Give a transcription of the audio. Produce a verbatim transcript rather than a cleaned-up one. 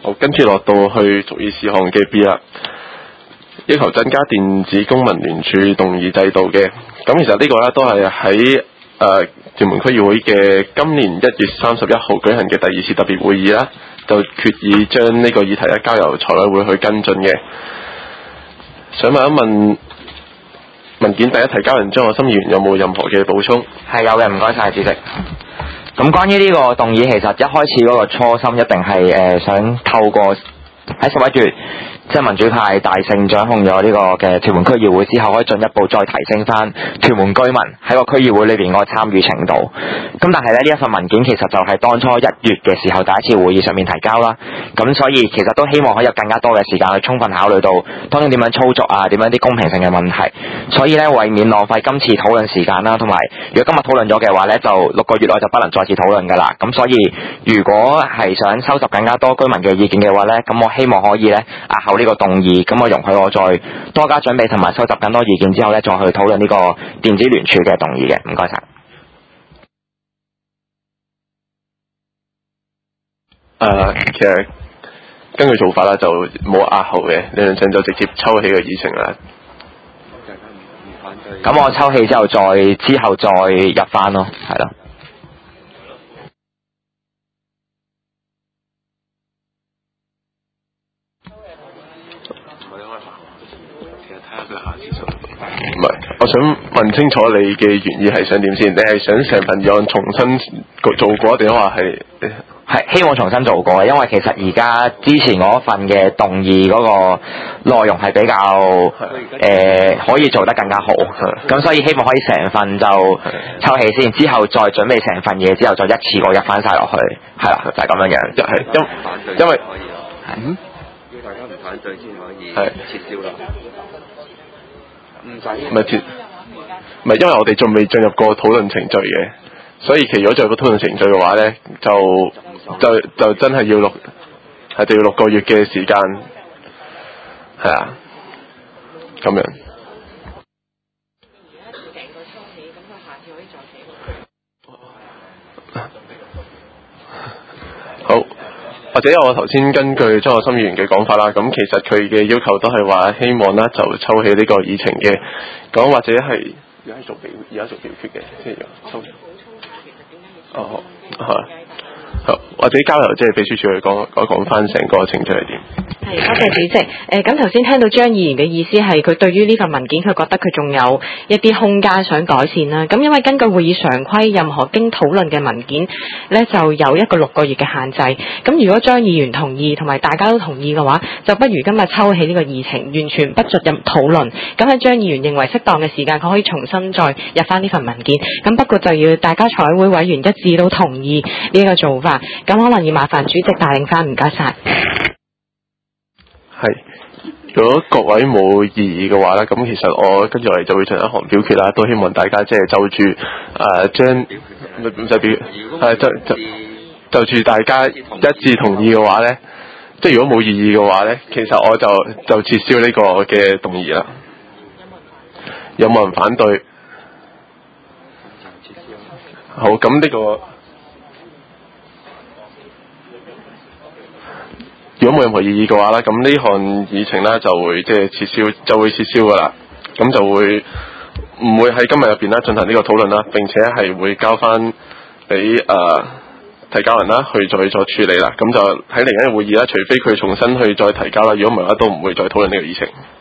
好，跟住落到去屬意事項嘅 B 啦，要求增加電子公民聯署動議制度嘅。咁其實呢個咧都係喺誒屯門區議會嘅今年一月三十一號舉行嘅第二次特別會議啦，就決議將呢個議題咧交由財委會去跟進嘅。想問一問文件第一提交人張學森議員有冇任何嘅補充？ 係有嘅，唔該晒主席。咁關於呢個動議，其實一開始嗰個初心一定係誒、呃、想透過喺十一月即係民主派大勝掌控咗呢個嘅屯門區議會之後，可以進一步再提升翻屯門居民喺個區議會裏邊嗰個參與程度。咁但係咧呢一份文件其實就係當初一月嘅時候第一次會議上面提交啦。咁所以其實都希望可以有更加多嘅時間去充分考慮到當中點樣操作啊，點樣啲公平性嘅問題。所以咧為免浪費今次討論時間啦，同埋如果今日討論咗嘅話咧，就六個月內就不能再次討論噶啦。咁所以如果係想收集更加多居民嘅意見嘅話咧，咁我希望可以咧押後呢個動議，咁我容許我再多加準備同埋收集更多意見之後咧，再去討論呢個電子聯署嘅動議嘅。唔該晒。 誒、uh, 其實根據做法啦，就冇押後嘅，理論上就直接抽起個議程啦。 咁我抽起之後再之後再入翻咯，係咯。 唔係，我想問清楚你嘅原意係想點先？你係想成份議案重新做過，定話係？ 係希望重新做過，因為其實而家之前嗰份嘅動議嗰個內容係比較誒、呃、可以做得更加好，咁所以希望可以成份就抽起先，之後再準備成份嘢之後再一次過入翻晒落去，係啦，就係、是、咁樣樣。 就係因因為嗯， 要大家唔反對先可以係撤銷啦。唔使唔係撤，唔係因為我哋仲未進入過討論程序嘅，所以其實如果進入個討論程序嘅話咧，就就就真係要六係就要六個月嘅時間，係啊，咁樣。好，或者我頭先根據張學森議員嘅講法啦，咁其實佢嘅要求都係話希望啦就抽起呢個議程嘅，咁或者係而家做表而家做表決嘅，即係抽。哦，係。好，或者交由即係秘書處去講講講翻成個程序係點。 係，多謝主席。誒，咁頭先聽到張議員嘅意思係佢對於呢份文件，佢覺得佢仲有一啲空間想改善啦。咁因為根據會議常規，任何經討論嘅文件咧就有一個六個月嘅限制。咁如果張議員同意，同埋大家都同意嘅話，就不如今日抽起呢個議程，完全不進入討論。咁喺張議員認為適當嘅時間，佢可以重新再入翻呢份文件。咁不過就要大家財委會委員一致都同意呢個做法。咁可能要麻煩主席帶領翻，唔該晒。 係，如果各位冇異議嘅話咧，咁其實我跟住嚟就會進行一項表決啦，都希望大家即係就住誒將唔唔使表，係就就就住大家一致同意嘅話咧，即係如果冇異議嘅話咧，其實我就就撤銷呢個嘅動議啦。有冇人反對？好，咁呢個。如果冇任何異議嘅話咧，咁呢項議程咧就會即係撤銷，就會撤銷噶啦。咁就會唔會喺今日入邊咧進行呢個討論啦，並且係會交翻俾誒提交人啦去再再處理啦。咁就喺嚟緊嘅會議啦，除非佢重新去再提交啦，如果唔係咧都唔會再討論呢個議程。